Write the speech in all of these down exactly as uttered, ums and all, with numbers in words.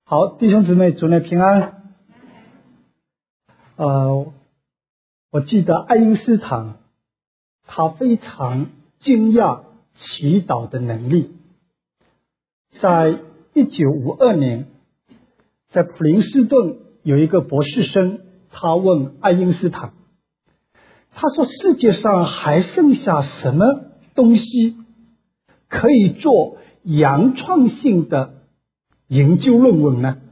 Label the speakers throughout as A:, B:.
A: 好，弟兄姊妹，主内平安。呃，我记得爱因斯坦他非常惊讶祈祷的能力。在一九五二年，在普林斯顿有一个博士生，他问爱因斯坦，他说世界上还剩下什么东西可以做原创性的研究论文呢？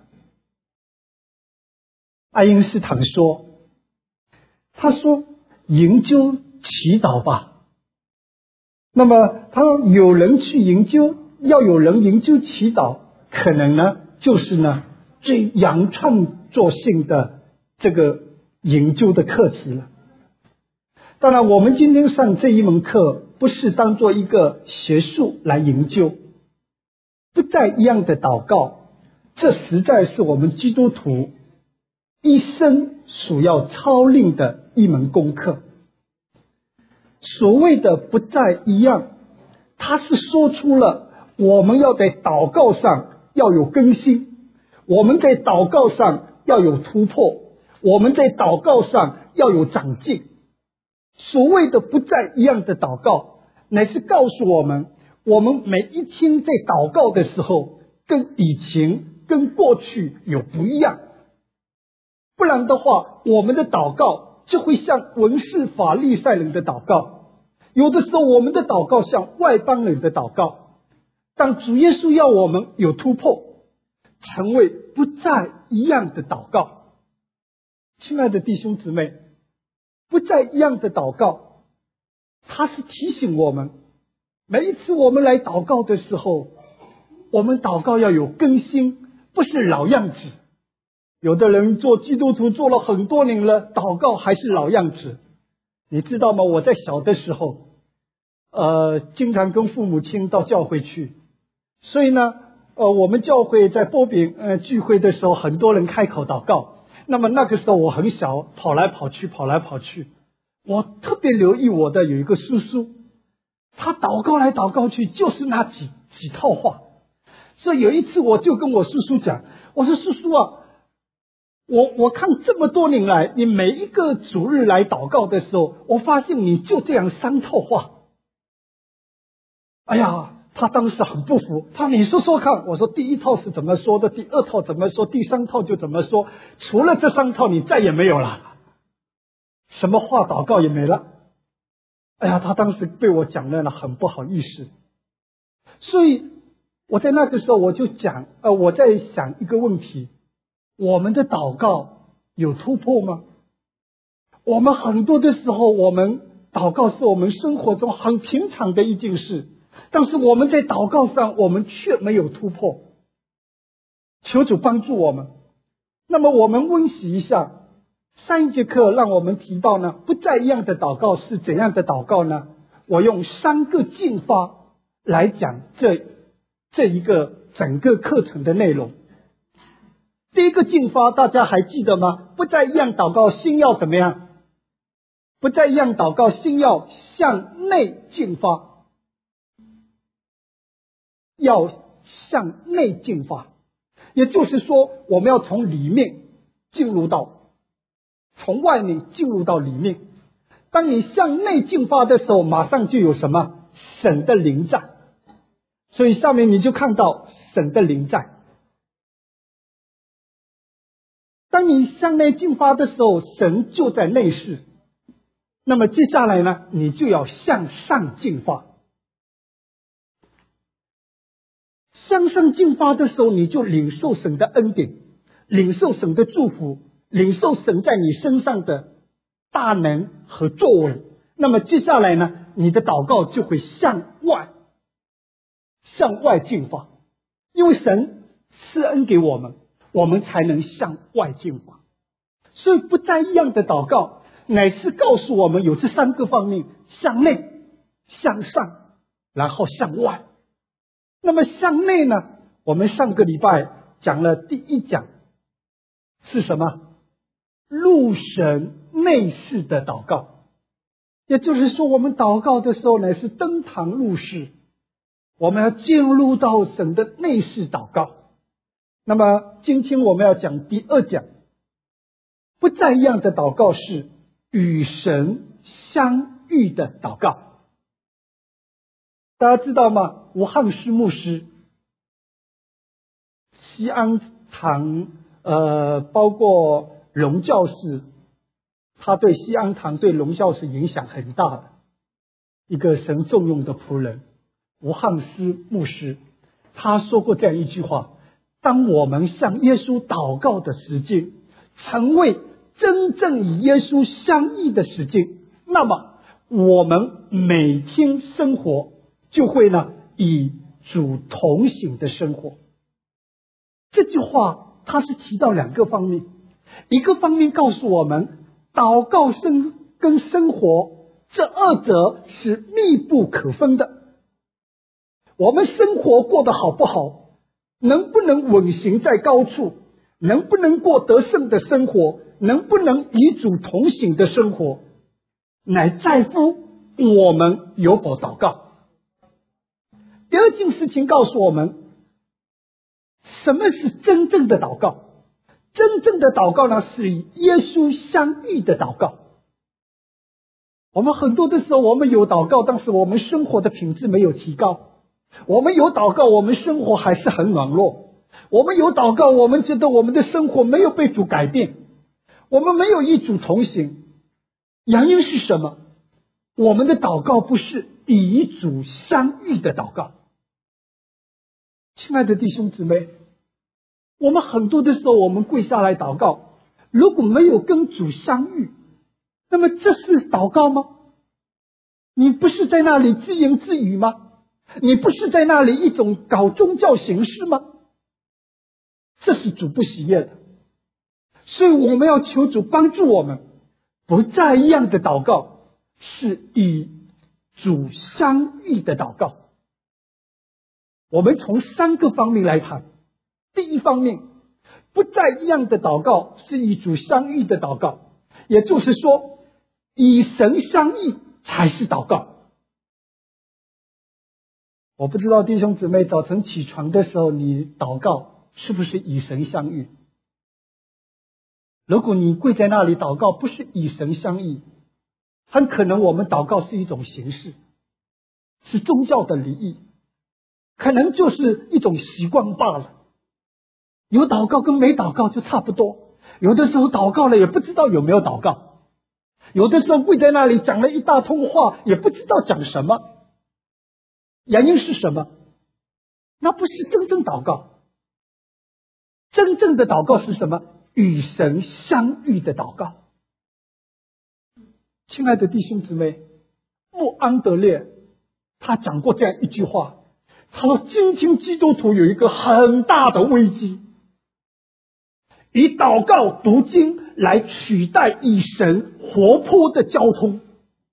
A: 爱因斯坦说，他说研究祈祷吧。那么他说有人去研究，要有人研究祈祷，可能呢就是呢最原创作性的这个研究的课题了。当然我们今天上这一门课不是当做一个学术来研究，不再一样的祷告，这实在是我们基督徒一生所要操练的一门功课。所谓的不再一样，它是说出了我们要在祷告上要有更新，我们在祷告上要有突破，我们在祷告上要有长进。所谓的不再一样的祷告，乃是告诉我们，我们每一天在祷告的时候，跟以前跟过去有不一样。不然的话，我们的祷告就会像文士法利赛人的祷告，有的时候我们的祷告像外邦人的祷告。当主耶稣要我们有突破，成为不再一样的祷告。亲爱的弟兄姊妹，不再一样的祷告，它是提醒我们，每一次我们来祷告的时候，我们祷告要有更新，不是老样子。有的人做基督徒做了很多年了，祷告还是老样子。你知道吗？我在小的时候呃，经常跟父母亲到教会去，所以呢呃，我们教会在波饼呃聚会的时候，很多人开口祷告。那么那个时候我很小，跑来跑去跑来跑去，我特别留意我的有一个叔叔，他祷告来祷告去就是那几几套话。所以有一次我就跟我叔叔讲，我说叔叔啊，我我看这么多年来，你每一个主日来祷告的时候，我发现你就这样三套话。哎呀，他当时很不服，他说你说说看。我说第一套是怎么说的，第二套怎么说，第三套就怎么说，除了这三套你再也没有了，什么话祷告也没了。哎呀，他当时被我讲了很不好意思。所以我在那个时候我就讲呃，我在想一个问题，我们的祷告有突破吗？我们很多的时候，我们祷告是我们生活中很平常的一件事，但是我们在祷告上我们却没有突破。求主帮助我们。那么我们温习一下上一节课让我们提到呢，不再一样的祷告是怎样的祷告呢？我用三个进发来讲这这一个整个课程的内容。第一个进发大家还记得吗？不再一样祷告心要怎么样？不再一样祷告心要向内进发，要向内进发，也就是说我们要从里面进入到，从外面进入到里面。当你向内进发的时候，马上就有什么？神的临在。所以下面你就看到神的临在。当你向内进发的时候，神就在内室。那么接下来呢，你就要向上进发。向上进发的时候，你就领受神的恩典，领受神的祝福，领受神在你身上的大能和作为。那么接下来呢，你的祷告就会向外向外进发，因为神施恩给我们，我们才能向外进发。所以不再一样的祷告乃是告诉我们有这三个方面：向内、向上，然后向外。那么向内呢，我们上个礼拜讲了第一讲是什么？入神内室的祷告。也就是说，我们祷告的时候乃是登堂入室，我们要进入到神的内室祷告。 那么今天我们要讲第二讲，不再一样的祷告是与神相遇的祷告。大家知道吗？吴汉师牧师，西安堂呃，包括荣教士，他对西安堂对荣教士影响很大的一个神重用的仆人吴汉师牧师，他说过这样一句话：当我们向耶稣祷告的时间成为真正与耶稣相遇的时间，那么我们每天生活就会呢与主同行的生活。这句话它是提到两个方面，一个方面告诉我们祷告生跟生活这二者是密不可分的。我们生活过得好不好，能不能稳行在高处，能不能过得胜的生活，能不能与主同行的生活，乃在乎我们有否祷告。第二件事情告诉我们，什么是真正的祷告？真正的祷告呢，是与耶稣相遇的祷告。我们很多的时候，我们有祷告，但是我们生活的品质没有提高。我们有祷告，我们生活还是很软弱。我们有祷告，我们觉得我们的生活没有被主改变，我们没有与主同行。原因是什么？我们的祷告不是与主相遇的祷告。亲爱的弟兄姊妹，我们很多的时候我们跪下来祷告，如果没有跟主相遇，那么这是祷告吗？你不是在那里自言自语吗？你不是在那里一种搞宗教形式吗？这是主不喜悦的。所以我们要求主帮助我们，不再一样的祷告是与主相遇的祷告。我们从三个方面来谈。第一方面，不再一样的祷告是与主相遇的祷告，也就是说与神相遇才是祷告。我不知道弟兄姊妹早晨起床的时候，你祷告是不是与神相遇？如果你跪在那里祷告不是与神相遇，很可能我们祷告是一种形式，是宗教的礼仪，可能就是一种习惯罢了。有祷告跟没祷告就差不多，有的时候祷告了也不知道有没有祷告，有的时候跪在那里讲了一大通话也不知道讲什么。原因是什么？那不是真正祷告。真正的祷告是什么？与神相遇的祷告。亲爱的弟兄姊妹，穆安德烈他讲过这样一句话，他说今天基督徒有一个很大的危机，以祷告读经来取代与神活泼的交通。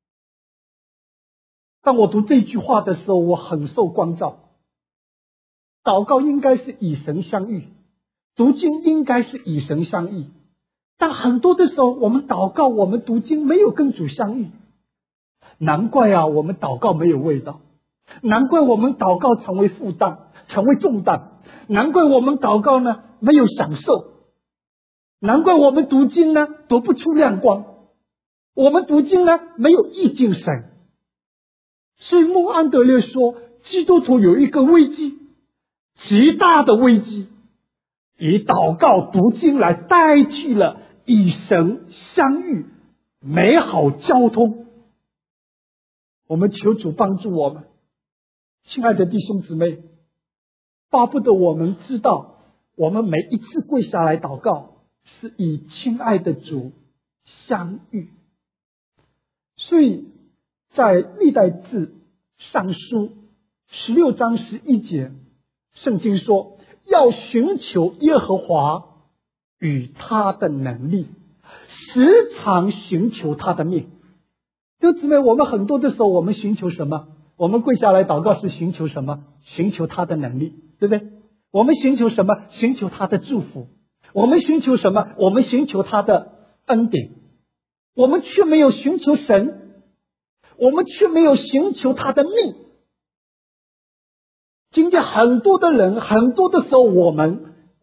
A: 当我读这句话的时候，我很受光照。祷告应该是与神相遇，读经应该是与神相遇，但很多的时候我们祷告我们读经没有跟主相遇，难怪啊我们祷告没有味道，难怪我们祷告成为负担，成为重担，难怪我们祷告呢没有享受，难怪我们读经呢读不出亮光，我们读经呢没有意境神。所以穆安德烈说，基督徒有一个危机，极大的危机，以祷告读经来代替了与神相遇美好交通。我们求主帮助我们，亲爱的弟兄姊妹，巴不得我们知道，我们每一次跪下来祷告是与亲爱的主相遇。所以在历代志上书十六章十一节，圣经说要寻求耶和华与他的能力，时常寻求他的面。弟兄姊妹，我们很多的时候我们寻求什么？我们跪下来祷告是寻求什么？寻求他的能力，对不对？我们寻求什么？寻求他的祝福。我们寻求什么？我们寻求他的恩典。我们却没有寻求神，我们却没有寻求他的命。今天很多的人，很多的时候我们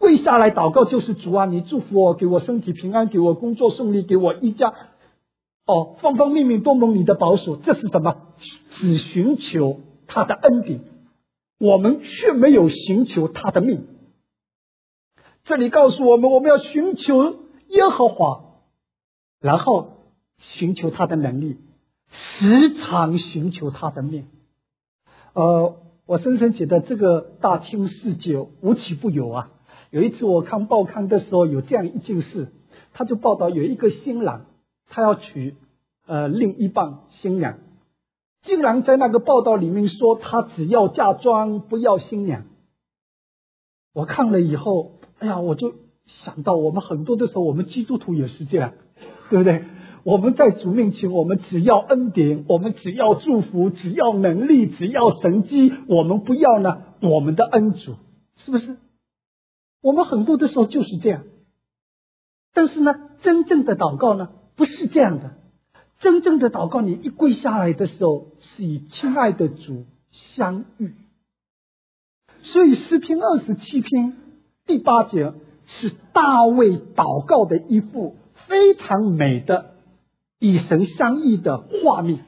A: 跪下来祷告就是主啊，你祝福我，给我身体平安，给我工作顺利，给我一家哦方方面面都蒙你的保守。这是什么？只寻求他的恩典，我们却没有寻求他的命。这里告诉我们，我们要寻求耶和华，然后寻求他的能力，时常寻求他的命。呃，我深深觉得这个大千世界无奇不有啊。有一次我看报刊的时候，有这样一件事，他就报道有一个新郎，他要娶呃另一半新娘，竟然在那个报道里面说他只要嫁妆不要新娘。我看了以后，哎呀，我就想到我们很多的时候，我们基督徒也是这样，对不对？我们在主面前，我们只要恩典，我们只要祝福，只要能力，只要神迹，我们不要呢我们的恩主，是不是？我们很多的时候就是这样。但是呢，真正的祷告呢不是这样的。真正的祷告，你一跪下来的时候，是与亲爱的主相遇。所以诗篇二十七篇第八节是大卫祷告的一幅非常美的与神相遇的画面。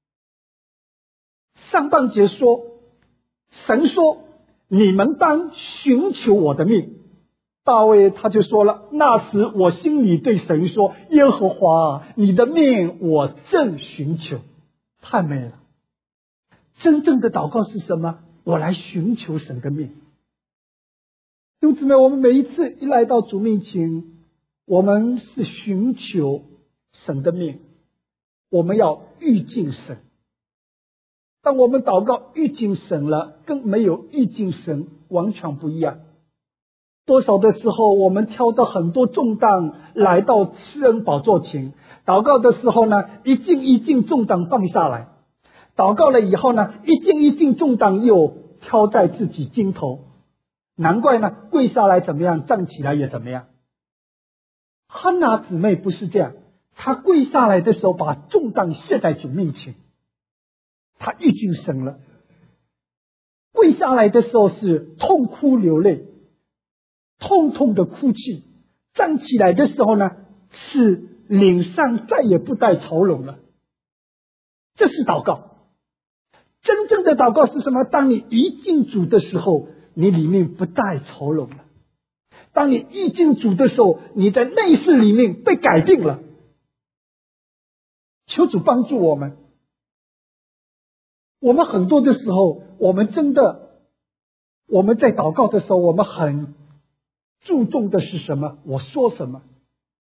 A: 上半节说，神说你们当寻求我的命。大卫他就说了，那时我心里对神说，耶和华，你的命我正寻求。太美了。真正的祷告是什么？我来寻求神的命。弟兄姊妹，我们每一次一来到主面前，我们是寻求神的命，我们要遇见神。当我们祷告遇见神了，跟没有遇见神完全不一样。多少的时候，我们挑到很多重担来到施恩宝座前，祷告的时候呢，一件一件重担放下来，祷告了以后呢，一件一件重担又挑在自己肩头。难怪呢，跪下来怎么样，站起来也怎么样。汉娜姊妹不是这样，她跪下来的时候把重担卸在主面前，她遇见神了。跪下来的时候是痛哭流泪，痛痛的哭泣。站起来的时候呢，是脸上再也不带愁容了。这是祷告。真正的祷告是什么？当你一进主的时候，你里面不带愁容了。当你一进主的时候，你在内室里面被改变了。求主帮助我们。我们很多的时候，我们真的，我们在祷告的时候，我们很注重的是什么？我说什么？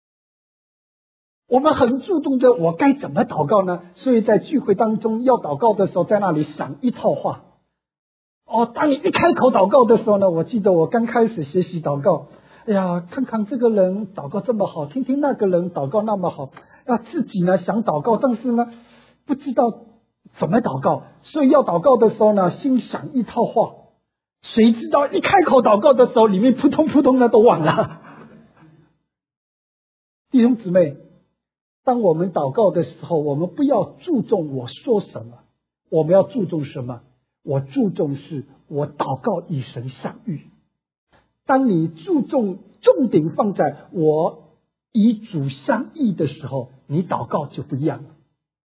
A: 我们很注重的我该怎么祷告呢？所以在聚会当中要祷告的时候，在那里想一套话。哦，当你一开口祷告的时候呢，我记得我刚开始学习祷告，哎呀，看看这个人祷告这么好，听听那个人祷告那么好，啊，自己呢想祷告，但是呢不知道怎么祷告，所以要祷告的时候呢，心想一套话，谁知道一开口祷告的时候，里面扑通扑通的都忘了。弟兄姊妹，当我们祷告的时候，我们不要注重我说什么，我们要注重什么？我注重是我祷告与神相遇。当你注重重点放在我与主相遇的时候，你祷告就不一样了。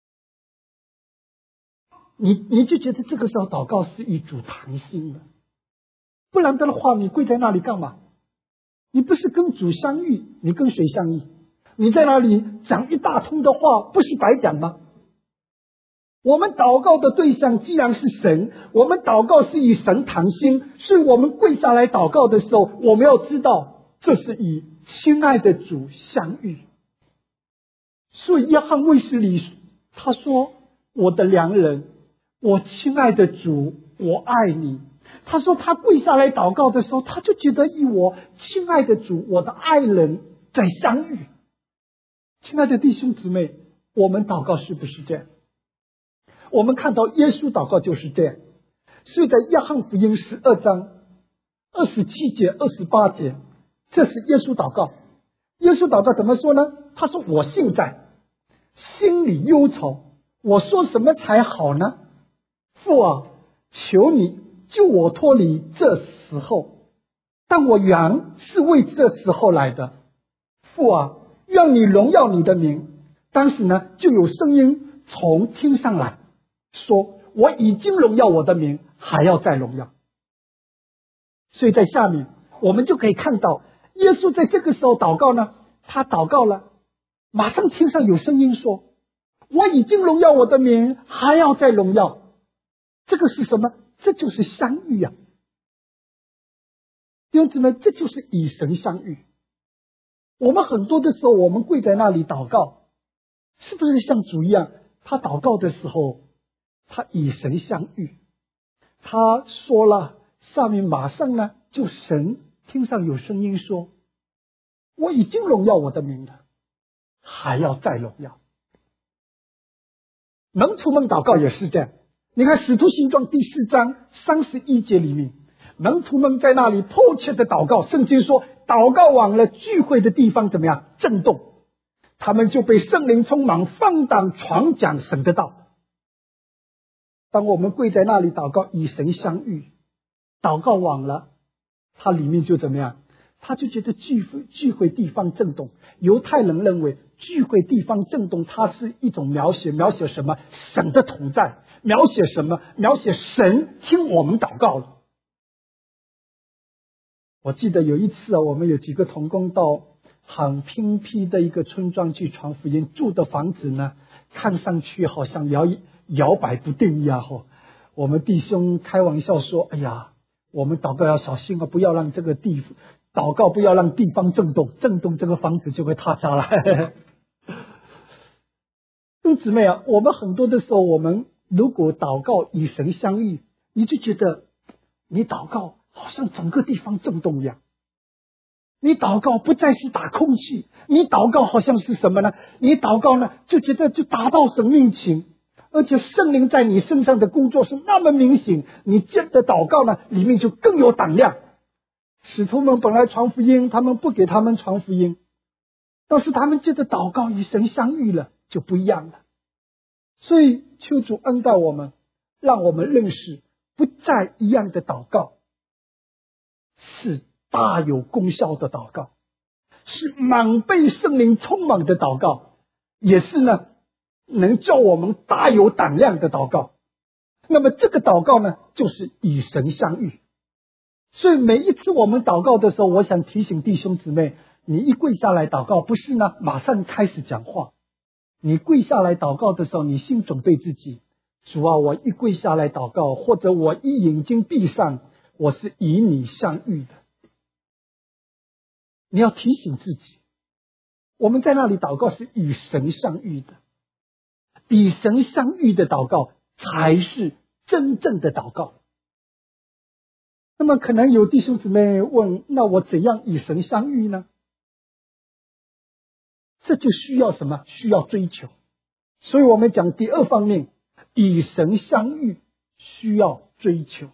A: 你你就觉得这个时候祷告是与主谈心的，不然的话，你跪在那里干嘛？你不是跟主相遇，你跟谁相遇？你在那里讲一大通的话，不是白讲吗？我们祷告的对象既然是神，我们祷告是与神谈心，所以我们跪下来祷告的时候，我们要知道这是与亲爱的主相遇。所以约翰卫斯理他说，我的良人，我亲爱的主，我爱你。他说他跪下来祷告的时候，他就觉得与我亲爱的主，我的爱人在相遇。亲爱的弟兄姊妹，我们祷告是不是这样？我们看到耶稣祷告就是这样。所以在约翰福音十二章二十七节二十八节，这是耶稣祷告。耶稣祷告怎么说呢？他说，我现在心里忧愁，我说什么才好呢？父啊，求你救我脱离这时候。 但我原是为这时候来的。父啊，愿你荣耀你的名。当时呢，就有声音从天上来说，我已经荣耀我的名，还要再荣耀。所以在下面我们就可以看到，耶稣在这个时候祷告呢，他祷告了，马上天上有声音说，我已经荣耀我的名，还要再荣耀。这个是什么？这就是相遇啊！弟兄姊妹，这就是与神相遇。我们很多的时候，我们跪在那里祷告，是不是像主一样？他祷告的时候，他与神相遇。他说了，下面马上呢，就神天上有声音说，我已经荣耀我的名了，还要再荣耀。门徒们祷告也是这样。你看使徒行传第四章三十一节里面，门徒们在那里迫切的祷告，圣经说祷告完了，聚会的地方怎么样？震动，他们就被圣灵充满，放胆传讲神的道。当我们跪在那里祷告，与神相遇，祷告完了，它里面就怎么样？他就觉得聚会聚会地方震动。犹太人认为聚会地方震动，它是一种描写，描写什么？神的同在，描写什么？描写神听我们祷告了。我记得有一次啊，我们有几个同工到很偏僻的一个村庄去传福音，住的房子呢，看上去好像摇摇摆不定一样哈。我们弟兄开玩笑说：“哎呀，我们祷告要小心啊，不要让这个地祷告不要让地方震动，震动这个房子就会塌下来。”弟兄姊妹啊，我们很多的时候，我们如果祷告与神相遇，你就觉得你祷告好像整个地方震动一样。你祷告不再是打空气，你祷告好像是什么呢？你祷告呢，就觉得就达到神面前，而且圣灵在你身上的工作是那么明显，你接的祷告呢，里面就更有胆量。使徒们本来传福音，他们不给他们传福音，但是他们接着祷告与神相遇了，就不一样了。所以求主恩待我们，让我们认识不再一样的祷告是大有功效的祷告，是满被圣灵充满的祷告，也是呢能叫我们大有胆量的祷告。那么这个祷告呢，就是与神相遇。所以每一次我们祷告的时候，我想提醒弟兄姊妹，你一跪下来祷告，不是呢马上开始讲话。你跪下来祷告的时候，你心准备自己，主啊，我一跪下来祷告，或者我一眼睛闭上，我是与你相遇的。你要提醒自己，我们在那里祷告是与神相遇的，与神相遇的祷告才是真正的祷告。那么可能有弟兄姊妹问，那我怎样与神相遇呢？这就需要什么？需要追求。所以我们讲第二方面，与神相遇需要追求。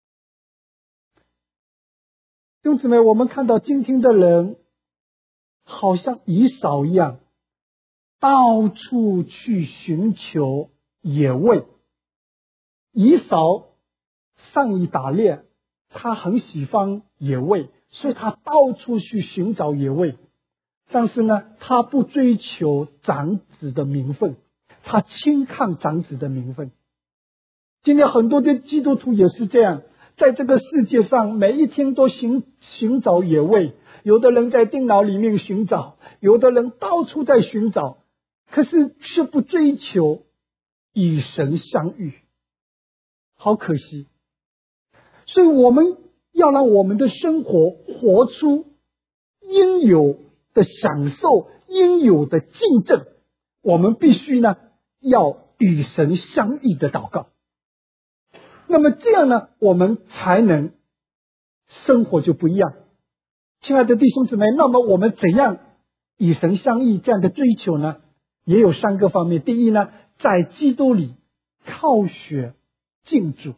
A: 弟兄姊妹，我们看到今天的人好像以扫一样，到处去寻求野味。以扫善于打猎，他很喜欢野味，所以他到处去寻找野味。但是呢，他不追求长子的名分，他轻看长子的名分。今天很多的基督徒也是这样，在这个世界上每一天都寻寻找野味，有的人在电脑里面寻找，有的人到处在寻找，可是却不追求与神相遇，好可惜。所以我们要让我们的生活活出应有的享受，应有的见证，我们必须呢要与神相遇的祷告。那么这样呢，我们才能生活就不一样。亲爱的弟兄姊妹，那么我们怎样与神相遇这样的追求呢？也有三个方面。第一呢，在基督里靠血敬主。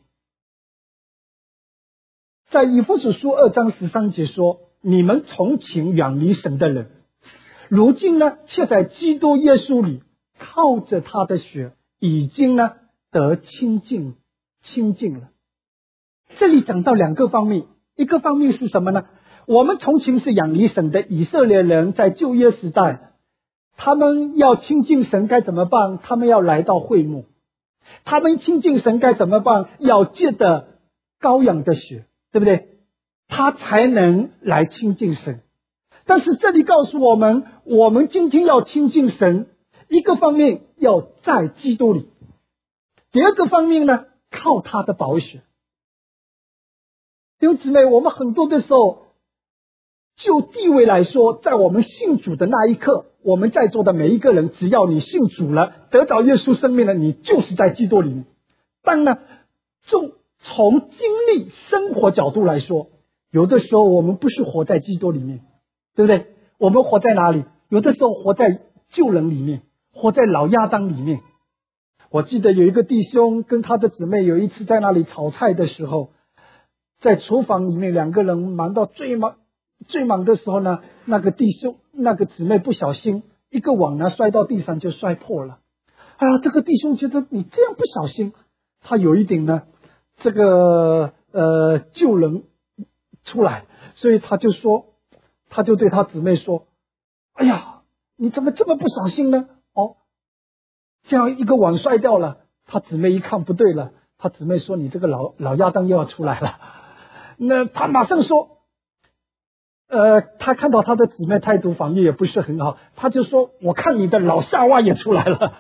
A: 在以弗所书二章十三节说，你们从前远离神的人，如今呢却在基督耶稣里靠着他的血已经呢得亲近亲近了。这里讲到两个方面，一个方面是什么呢？ 我们从前是远离神的以色列人，在旧约时代，他们要亲近神该怎么办？他们要来到会幕。他们亲近神该怎么办？要借着羔羊的血，对不对？他才能来亲近神。但是这里告诉我们，我们今天要亲近神，一个方面要在基督里，第二个方面呢，靠他的宝血。弟兄姊妹，我们很多的时候，就地位来说，在我们信主的那一刻，我们在座的每一个人，只要你信主了，得着耶稣生命了，你就是在基督里面。但呢，就从经历生活角度来说，有的时候我们不是活在基督里面，对不对？我们活在哪里？有的时候活在旧人里面，活在老亚当里面。我记得有一个弟兄跟他的姊妹有一次在那里炒菜的时候，在厨房里面两个人忙到最忙最忙的时候呢，那个弟兄那个姊妹不小心一个碗呢摔到地上就摔破了。啊，这个弟兄觉得你这样不小心，他有一点呢这个呃救人出来，所以他就说，他就对他姊妹说，哎呀，你怎么这么不小心呢？哦，这样一个碗摔掉了。他姊妹一看不对了，他姊妹说，你这个老老亚当又要出来了。那他马上说，呃，他看到他的姊妹态度防御也不是很好，他就说，我看你的老夏娃也出来了。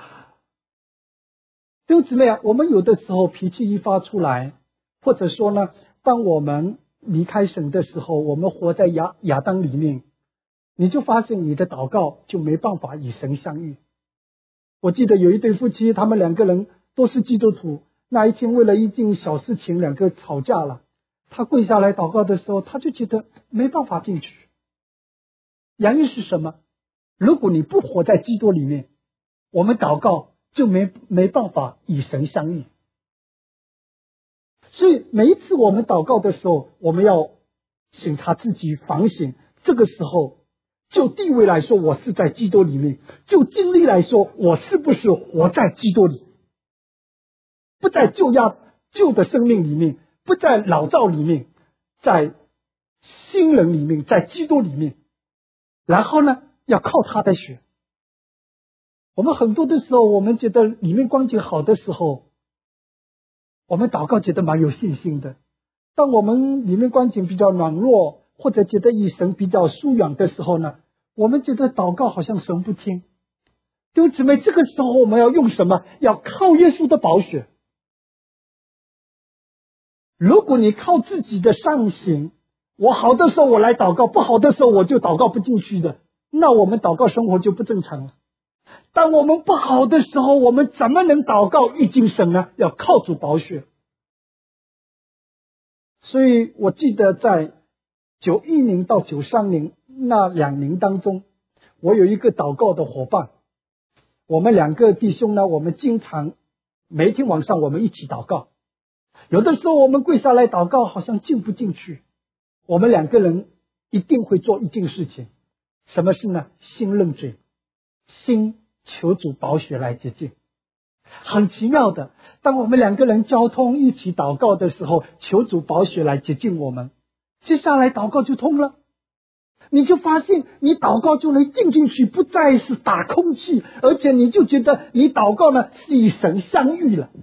A: 弟兄姊妹啊，我们有的时候脾气一发出来，或者说呢，当我们离开神的时候，我们活在亚亚当里面，你就发现你的祷告就没办法与神相遇。我记得有一对夫妻，他们两个人都是基督徒，那一天为了一件小事情两个吵架了，他跪下来祷告的时候，他就觉得没办法进去。原因是什么？如果你不活在基督里面，我们祷告就没没办法与神相遇。所以每一次我们祷告的时候，我们要审查自己，反省。这个时候就地位来说，我是在基督里面；就经历来说，我是不是活在基督里？不在旧亚旧的生命里面，不在老造里面，在新人里面，在基督里面。然后呢，要靠他的血。我们很多的时候，我们觉得里面光景好的时候，我们祷告觉得蛮有信心的。当我们里面光景比较软弱，或者觉得与神比较疏远的时候呢，我们觉得祷告好像神不听。弟兄姊妹，这个时候我们要用什么？要靠耶稣的宝血。如果你靠自己的善行，我好的时候我来祷告，不好的时候我就祷告不进去的，那我们祷告生活就不正常了。当我们不好的时候，我们怎么能祷告遇见神呢？要靠主宝血。所以我记得在九一年到九三年那两年当中，我有一个祷告的伙伴，我们两个弟兄呢，我们经常每一天晚上我们一起祷告。有的时候我们跪下来祷告好像进不进去，我们两个人一定会做一件事情，什么事呢？心认罪，心求主宝血来洁净。很奇妙的，当我们两个人交通一起祷告的时候，求主宝血来洁净我们，接下来祷告就通了。你就发现你祷告就能进进去，不再是打空气，而且你就觉得你祷告呢是与神相遇了。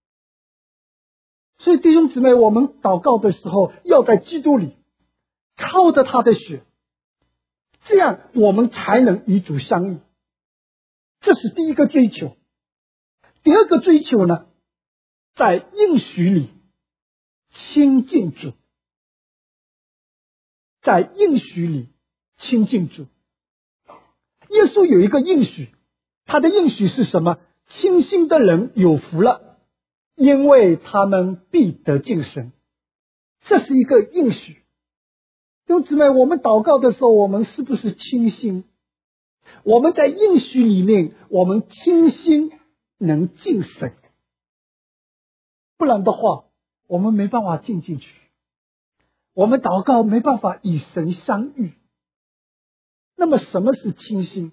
A: 所以弟兄姊妹，我们祷告的时候要在基督里，靠着他的血，这样我们才能与主相遇。这是第一个追求。第二个追求呢，在应许里亲近主，在应许里亲近主。耶稣有一个应许，他的应许是什么？清心的人有福了，因为他们必得见神。这是一个应许。弟兄姊妹，我们祷告的时候，我们是不是清心？我们在应许里面，我们清心能进神，不然的话我们没办法进进去，我们祷告没办法与神相遇。那么什么是清心？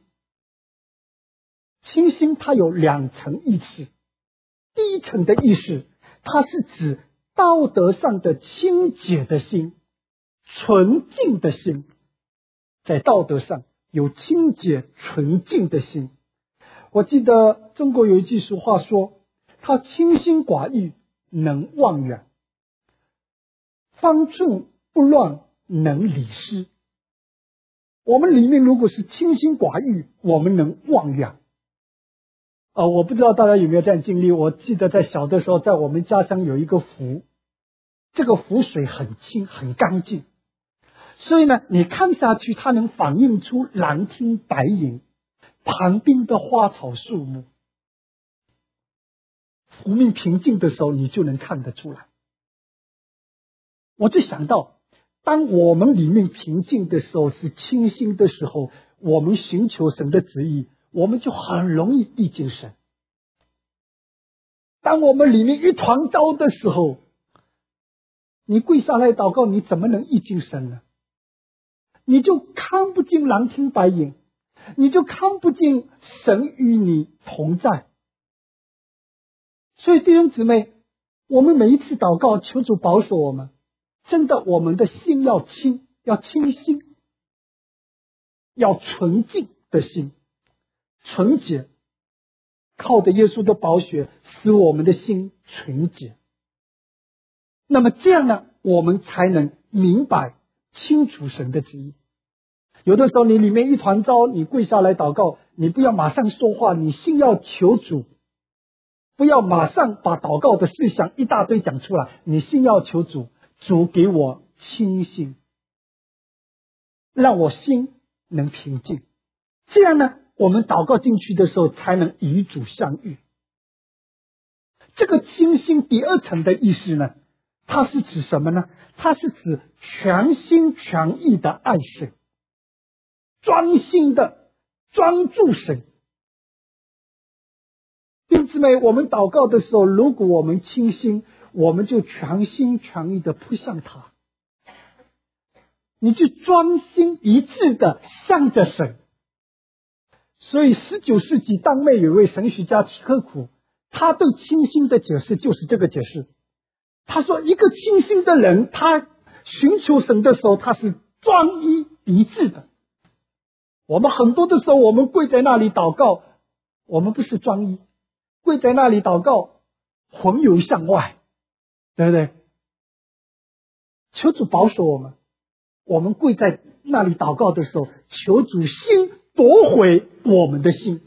A: 清心它有两层意思。第一层的意思，它是指道德上的清洁的心， 纯净的心，在道德上有清洁纯净的心。我记得中国有一句俗话说，他清心寡欲能望远，方寸不乱能理事。我们里面如果是清心寡欲，我们能望远。呃，我不知道大家有没有这样经历。我记得在小的时候，在我们家乡有一个湖，这个湖水很清很干净，所以呢你看下去，它能反映出蓝天白云，旁边的花草树木。湖面平静的时候，你就能看得出来。我就想到，当我们里面平静的时候，是清新的时候，我们寻求神的旨意，我们就很容易遇见神。当我们里面一团糟的时候，你跪下来祷告，你怎么能遇见神呢？你就看不见蓝天白云，你就看不见神与你同在。所以弟兄姊妹，我们每一次祷告，求主保守我们，真的我们的心要清，要清心，要纯净的心，纯洁，靠着耶稣的宝血使我们的心纯洁。那么这样呢，我们才能明白清楚神的旨意。有的时候你里面一团糟，你跪下来祷告，你不要马上说话，你心要求主，不要马上把祷告的事项一大堆讲出来，你心要求主，主给我清心，让我心能平静。这样呢，我们祷告进去的时候才能与主相遇。这个清心第二层的意思呢，它是指什么呢？它是指全心全意的爱神，专心的专注神。弟兄姊妹，我们祷告的时候，如果我们清心，我们就全心全意的扑向他，你就专心一致的向着神。所以十九世纪当妹有一位神学家齐克苦，他对清心的解释就是这个解释。他说，一个清心的人，他寻求神的时候，他是专一一致的。我们很多的时候，我们跪在那里祷告，我们不是专一，跪在那里祷告，魂游向外，对不对？求主保守我们，我们跪在那里祷告的时候，求主心夺回我们的心，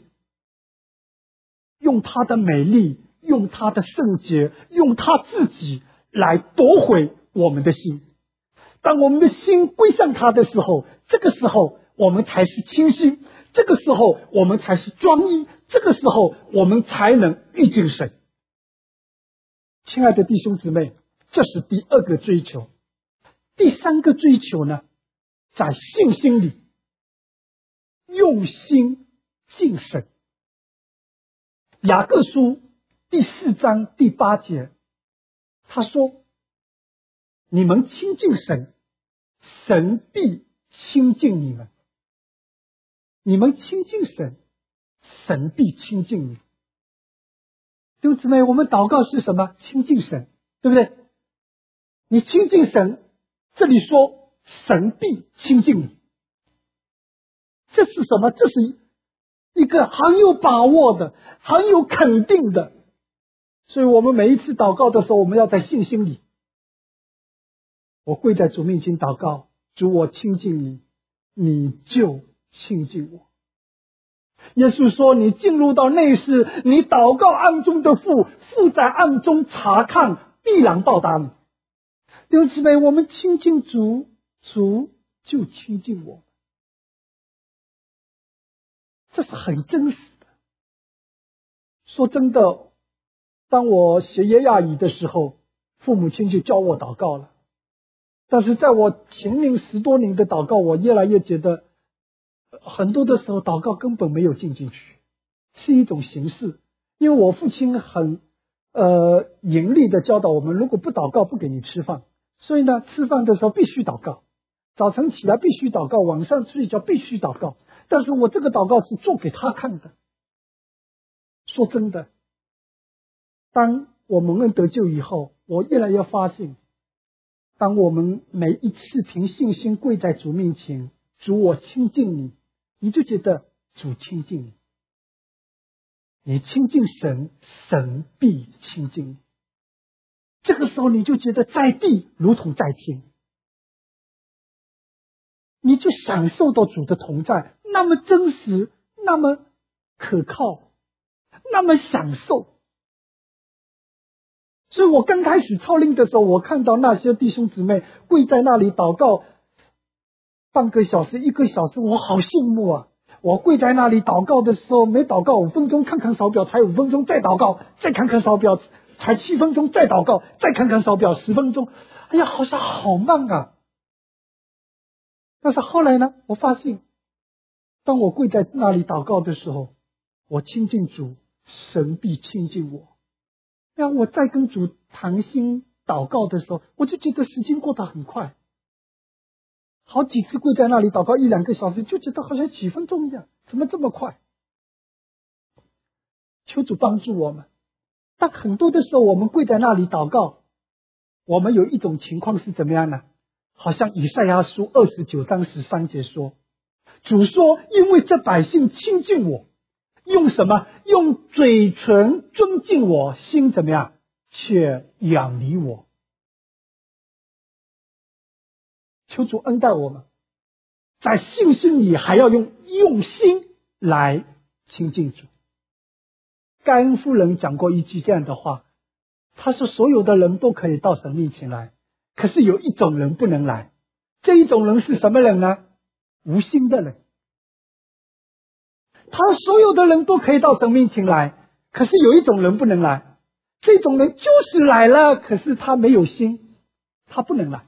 A: 用他的美丽，用他的圣洁，用他自己来夺回我们的心。当我们的心归向他的时候，这个时候我们才是清心，这个时候我们才是专一，这个时候我们才能遇见神。亲爱的弟兄姊妹，这是第二个追求。第三个追求呢，在信心里用心敬神。雅各书第四章第八节，他说，你们亲近神，神必亲近你们。你们亲近神，神必亲近你。弟兄姊妹，我们祷告是什么？亲近神，对不对？你亲近神，这里说神必亲近你，这是什么？这是一个很有把握的，很有肯定的。所以我们每一次祷告的时候，我们要在信心里。我跪在主面前祷告，主，我亲近你，你就亲近我。耶稣说，你进入到内室，你祷告暗中的父，父在暗中查看，必然报答你。弟兄姊妹，我们亲近主，主就亲近我，这是很真实的。说真的，当我学耶亚语的时候，父母亲就教我祷告了。但是在我前面十多年的祷告，我越来越觉得，很多的时候祷告根本没有进进去，是一种形式。因为我父亲很呃严厉的教导我们，如果不祷告不给你吃饭。所以呢，吃饭的时候必须祷告，早晨起来必须祷告，晚上睡觉必须祷告。但是我这个祷告是做给他看的。说真的，当我蒙恩得救以后，我越来越发现， 当我们每一次凭信心跪在主面前，主我亲近你，你就觉得主亲近你，你亲近神，神必亲近你。这个时候你就觉得在地如同在天，你就享受到主的同在，那么真实，那么可靠，那么享受。所以我刚开始操练的时候，我看到那些弟兄姊妹跪在那里祷告半个小时一个小时，我好羡慕啊。我跪在那里祷告的时候，每祷告五分钟，看看手表才五分钟，再祷告，再看看手表才七分钟，再祷告，再看看手表十分钟，哎呀，好像好慢啊。但是后来呢，我发现当我跪在那里祷告的时候，我亲近主，神必亲近我。让我在跟主谈心祷告的时候，我就觉得时间过得很快，好几次跪在那里祷告一两个小时，就觉得好像几分钟一样，怎么这么快？求主帮助我们。但很多的时候我们跪在那里祷告，我们有一种情况是怎么样呢？好像以赛亚书二十九章十三节说，主说，因为这百姓亲近我，用什么？用嘴唇尊敬我，心怎么样？却远离我。求主恩待我们，在信心里还要用用心来亲近主。盖恩夫人讲过一句这样的话，她说所有的人都可以到神面前来，可是有一种人不能来，这一种人是什么人呢？无心的人。他所有的人都可以到神面前来，可是有一种人不能来，这种人就是来了，可是他没有心，他不能来。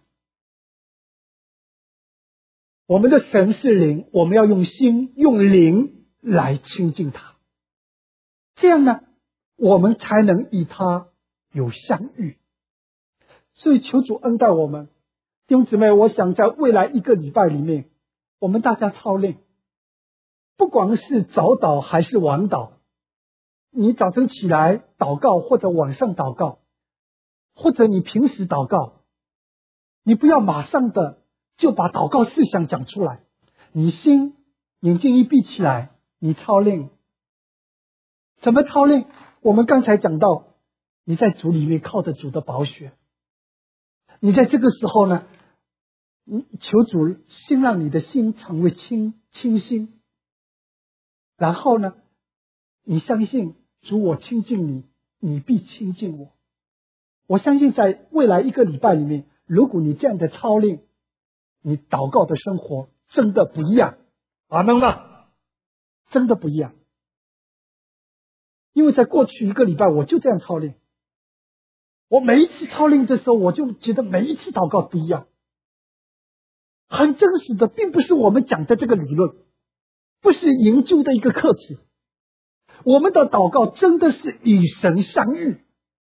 A: 我们的神是灵，我们要用心用灵来亲近他，这样呢，我们才能与他有相遇。所以求主恩待我们。弟兄姊妹，我想在未来一个礼拜里面，我们大家操练，不管是早祷还是晚祷，你早晨起来祷告，或者晚上祷告，或者你平时祷告，你不要马上的就把祷告事项讲出来，你心眼睛一闭起来，你操练。怎么操练？我们刚才讲到，你在主里面靠着主的宝血，你在这个时候呢，你求主先让你的心成为清清心，然后呢，你相信主，我亲近你，你必亲近我。我相信在未来一个礼拜里面，如果你这样的操练，你祷告的生活真的不一样。阿们吧，真的不一样。因为在过去一个礼拜我就这样操练，我每一次操练的时候，我就觉得每一次祷告不一样，很真实的，并不是我们讲的这个理论，不是研究的一个课题。我们的祷告真的是与神相遇。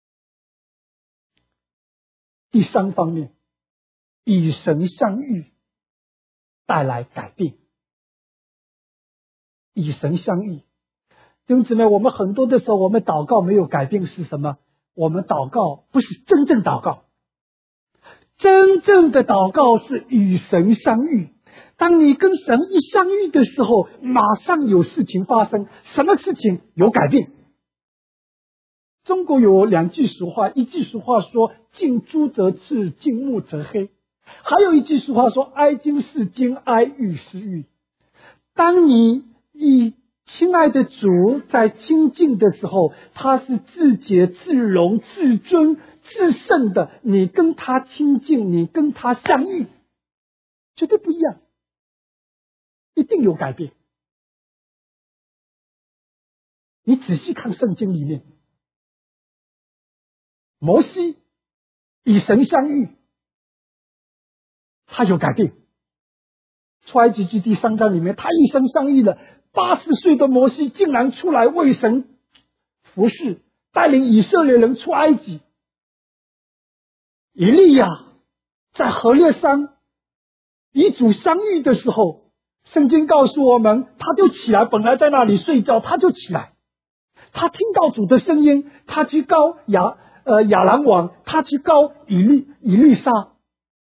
A: 第三方面，与神相遇带来改变。与神相遇，弟兄姊妹，我们很多的时候，我们祷告没有改变是什么？我们祷告不是真正祷告。真正的祷告是与神相遇。当你跟神一相遇的时候，马上有事情发生。什么事情？有改变。中国有两句俗话，一句俗话说近朱则赤，近墨则黑，还有一句俗话说哀今是今，哀玉是玉。当你与亲爱的主在亲近的时候，他是自洁自容自尊自胜的，你跟他亲近，你跟他相遇，绝对不一样，一定有改变。你仔细看圣经里面，摩西与神相遇，他有改变。出埃及记第三章里面，他一生相遇了，八十岁的摩西竟然出来为神服侍，带领以色列人出埃及。以利亚在何烈山与主相遇的时候，圣经告诉我们，他就起来，本来在那里睡觉，他就起来，他听到主的声音，他去告亚呃亚兰王，他去告以利以利沙，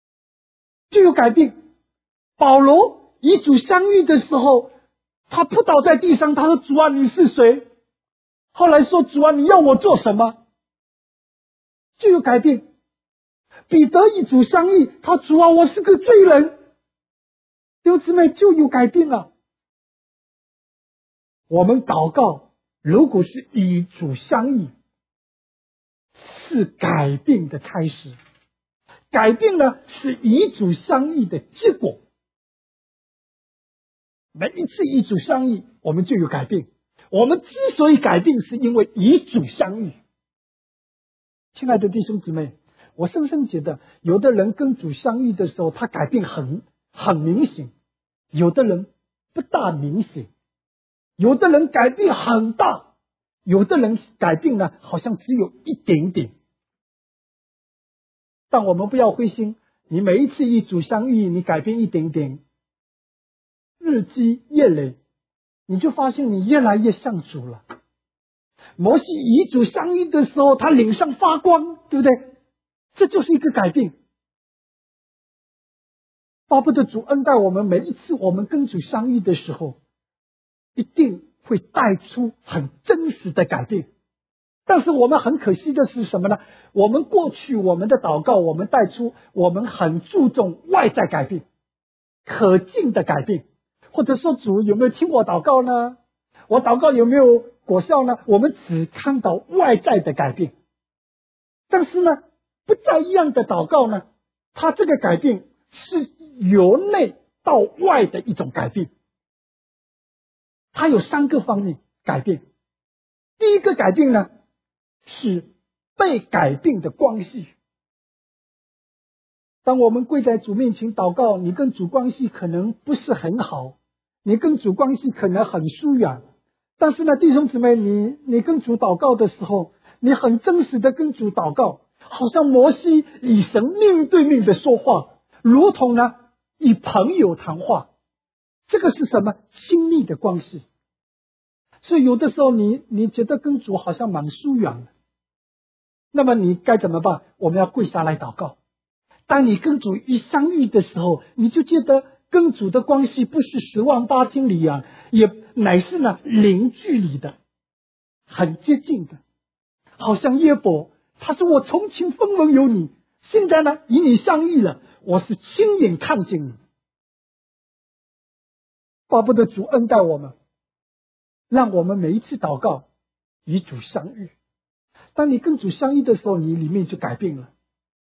A: 就有改变。保罗与主相遇的时候，他扑倒在地上，他说：“主啊，你是谁？”后来说：“主啊，你要我做什么？”就有改变。彼得与主相遇，他：“主啊，我是个罪人。”弟兄姊妹，就有改变了。我们祷告，如果是与主相遇，是改变的开始。改变呢，是与主相遇的结果。每一次与主相遇，我们就有改变。我们之所以改变，是因为与主相遇。亲爱的弟兄姊妹，我深深觉得，有的人跟主相遇的时候，他改变很很明显；有的人不大明显；有的人改变很大；有的人改变呢，好像只有一点点。但我们不要灰心，你每一次与主相遇，你改变一点点，日积月累，你就发现你越来越像主了。摩西与主相遇的时候，他脸上发光，对不对？这就是一个改变。巴不得主恩待我们，每一次我们跟主相遇的时候，一定会带出很真实的改变。但是我们很可惜的是什么呢？我们过去我们的祷告，我们带出我们很注重外在改变，可见的改变，或者说主有没有听我祷告呢？我祷告有没有果效呢？我们只看到外在的改变。但是呢，不再一样的祷告呢，它这个改变是由内到外的一种改变。它有三个方面改变。第一个改变呢，是被改变的关系。当我们跪在主面前祷告，你跟主关系可能不是很好，你跟主关系可能很疏远，但是呢，弟兄姊妹，你你跟主祷告的时候，你很真实的跟主祷告，好像摩西与神面对面的说话，如同呢与朋友谈话。这个是什么？亲密的关系。所以有的时候你你觉得跟主好像蛮疏远的，那么你该怎么办？我们要跪下来祷告。当你跟主一相遇的时候，你就觉得跟主的关系不是十万八千里啊，也乃是呢零距离的，很接近的。好像约伯，他说：“我从前风闻有你，现在呢与你相遇了，我是亲眼看见你。”巴不得主恩待我们，让我们每一次祷告与主相遇。当你跟主相遇的时候，你里面就改变了。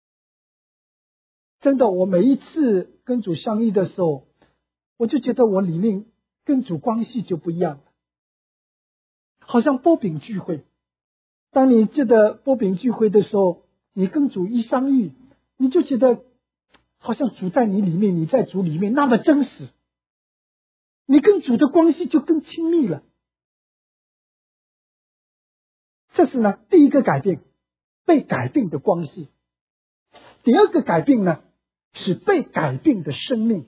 A: 真的，我每一次跟主相遇的时候，我就觉得我里面跟主关系就不一样了。好像波饼聚会，当你记得波饼聚会的时候，你跟主一相遇，你就觉得好像主在你里面，你在主里面那么真实，你跟主的关系就更亲密了。这是呢第一个改变，被改变的关系。第二个改变呢，是被改变的生命。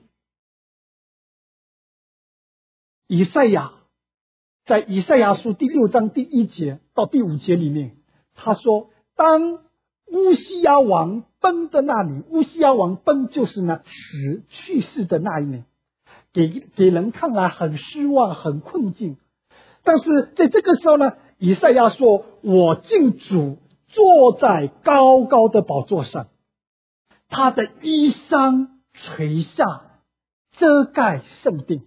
A: 以赛亚在以赛亚书第六章第一节到第五节里面，他说：“当乌西亚王崩的那里，乌西亚王崩就是呢死去世的那一年，给给人看来很失望，很困境。但是在这个时候呢，以赛亚说：我敬主坐在高高的宝座上，他的衣裳垂下，遮盖圣殿。”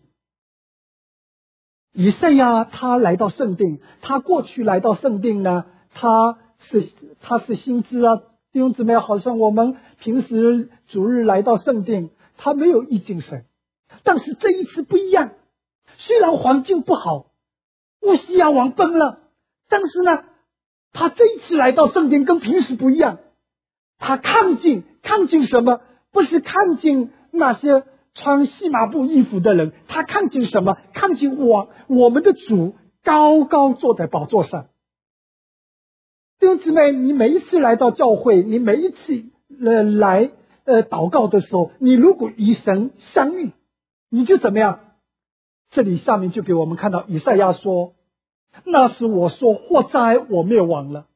A: 以赛亚他来到圣殿，他过去来到圣殿呢，他是他是先知啊，弟兄姊妹，好像我们平时主日来到圣殿，他没有遇见神，但是这一次不一样。虽然环境不好，乌西亚王崩了，但是呢，他这一次来到圣殿跟平时不一样，他看见看见什么？不是看见那些穿细麻布衣服的人，他看见什么？看见我我们的主高高坐在宝座上。弟兄姊妹，你每一次来到教会，你每一次呃来呃祷告的时候，你如果与神相遇，你就怎么样？这里下面就给我们看到以赛亚说：那时我说祸哉，我灭亡了，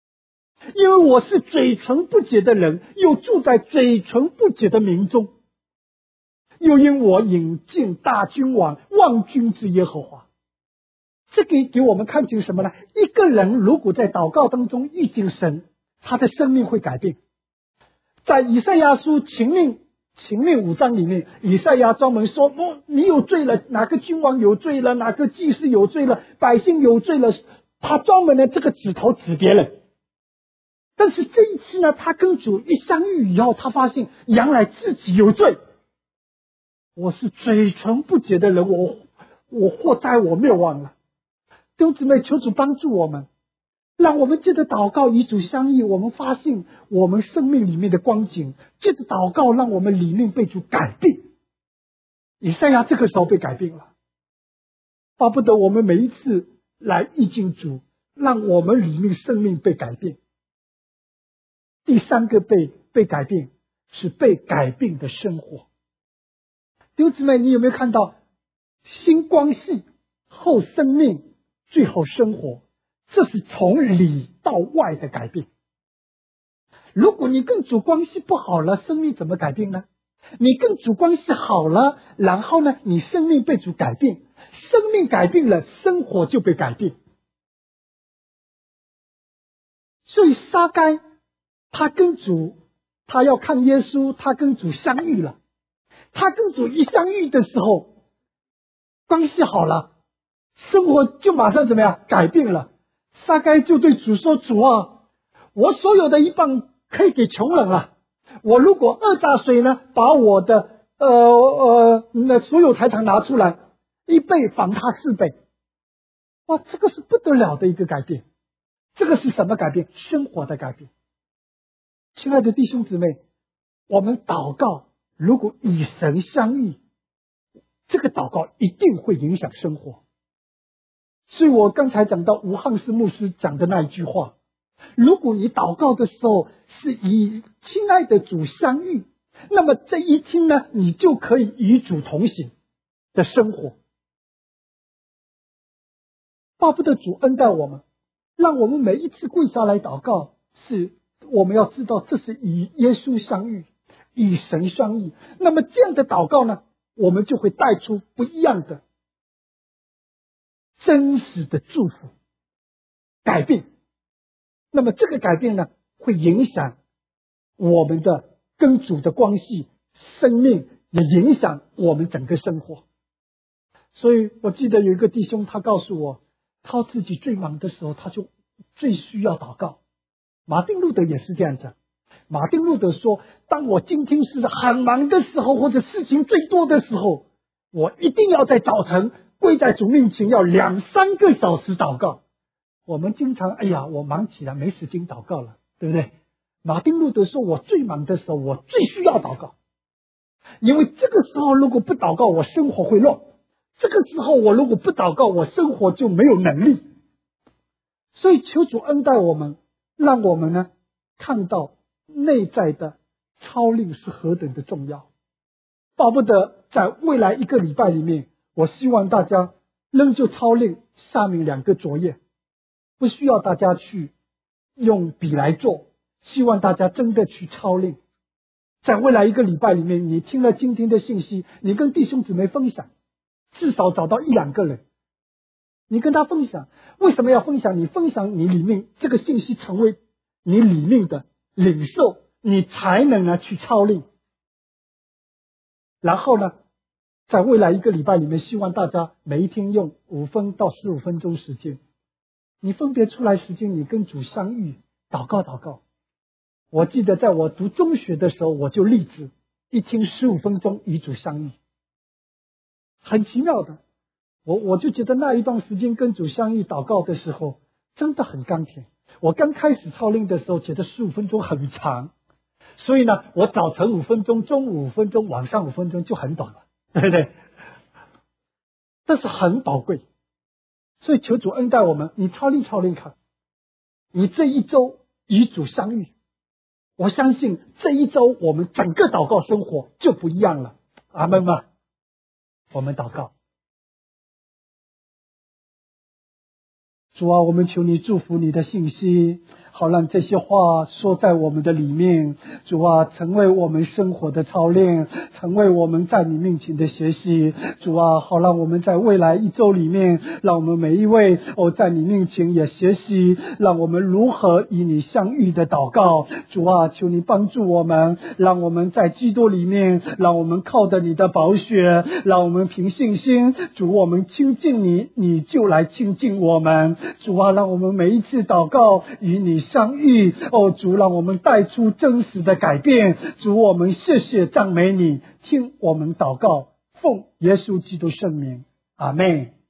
A: 因为我是嘴唇不洁的人，又住在嘴唇不洁的民中。 又因我引进大君王，万军之耶和华。这个给我们看清什么呢？一个人如果在祷告当中遇见神，他的生命会改变。在以赛亚书秦命秦命五章里面，以赛亚专门说，哦，你有罪了，哪个君王有罪了，哪个祭司有罪了，百姓有罪了，他专门的这个指头指别人。但是这一次呢，他跟主一相遇以后，他发现原来自己有罪。我是嘴唇不洁的人，我我祸灾，我灭亡了。弟兄姊妹，求主帮助我们，让我们借着祷告与主相遇，我们发现我们生命里面的光景，借着祷告让我们里面被主改变。以赛亚这个时候被改变了，巴不得我们每一次来遇见主，让我们里面生命被改变。第三个被被改变是被改变的生活。弟兄姊妹，你有没有看到新光系后生命，最后生活？这是从里到外的改变。如果你跟主关系不好了，生命怎么改变呢？你跟主关系好了，然后呢，你生命被主改变，生命改变了，生活就被改变。所以撒该他跟主，他要看耶稣，他跟主相遇了。他跟主一相遇的时候，关系好了，生活就马上怎么样改变了。撒该就对主说，主啊，我所有的一半可以给穷人了，我如果二榨水呢，把我的呃呃那所有财产拿出来，一倍返他四倍。哇，这个是不得了的一个改变。这个是什么改变？生活的改变。亲爱的弟兄姊妹，我们祷告如果与神相遇，这个祷告一定会影响生活。所以我刚才讲到吴汉斯牧师讲的那一句话，如果你祷告的时候是与亲爱的主相遇，那么这一天呢，你就可以与主同行的生活。巴不得主恩待我们，让我们每一次跪下来祷告，是我们要知道这是与耶稣相遇，与神相遇。那么这样的祷告呢，我们就会带出不一样的真实的祝福改变。那么这个改变呢，会影响我们的跟主的关系，生命也影响我们整个生活。所以我记得有一个弟兄，他告诉我，他自己最忙的时候，他就最需要祷告。马丁路德也是这样讲。马丁路德说，当我今天是很忙的时候，或者事情最多的时候，我一定要在早晨跪在主面前，要两三个小时祷告。我们经常哎呀，我忙起来没时间祷告了，对不对？马丁路德说，我最忙的时候，我最需要祷告，因为这个时候如果不祷告，我生活会乱。这个时候我如果不祷告，我生活就没有能力。所以求主恩待我们，让我们呢看到内在的操练是何等的重要。巴不得在未来一个礼拜里面，我希望大家仍旧操练下面两个作业，不需要大家去用笔来做，希望大家真的去操练。在未来一个礼拜里面，你听了今天的信息，你跟弟兄姊妹分享，至少找到一两个人，你跟他分享。为什么要分享？你分享你里面这个信息成为你里面的领受，你才能呢去操练。然后呢，在未来一个礼拜里面，希望大家每一天用五分到十五分钟时间，你分别出来时间，你跟主相遇，祷告祷告。我记得在我读中学的时候，我就立志一天十五分钟与主相遇，很奇妙的。我我就觉得那一段时间跟主相遇祷告的时候，真的很甘甜。我刚开始操练的时候，觉得十五分钟很长，所以呢，我早晨五分钟，中午五分钟，晚上五分钟就很短了，对不对？这是很宝贵。所以求主恩待我们，你操练操练看，你这一周与主相遇，我相信这一周我们整个祷告生活就不一样了。阿们吗？我们祷告。主啊，我们求你祝福你的信息， 好让这些话说在我们的里面，主啊，成为我们生活的操练，成为我们在你面前的学习。主啊，好让我们在未来一周里面，让我们每一位哦在你面前也学习，让我们如何与你相遇的祷告。主啊，求你帮助我们，让我们在基督里面，让我们靠着你的宝血，让我们凭信心，主，我们亲近你，你就来亲近我们。主啊，让我们每一次祷告与你相遇，哦主，让我们带出真实的改变。主，我们谢谢赞美你，听我们祷告，奉耶稣基督圣名，阿们。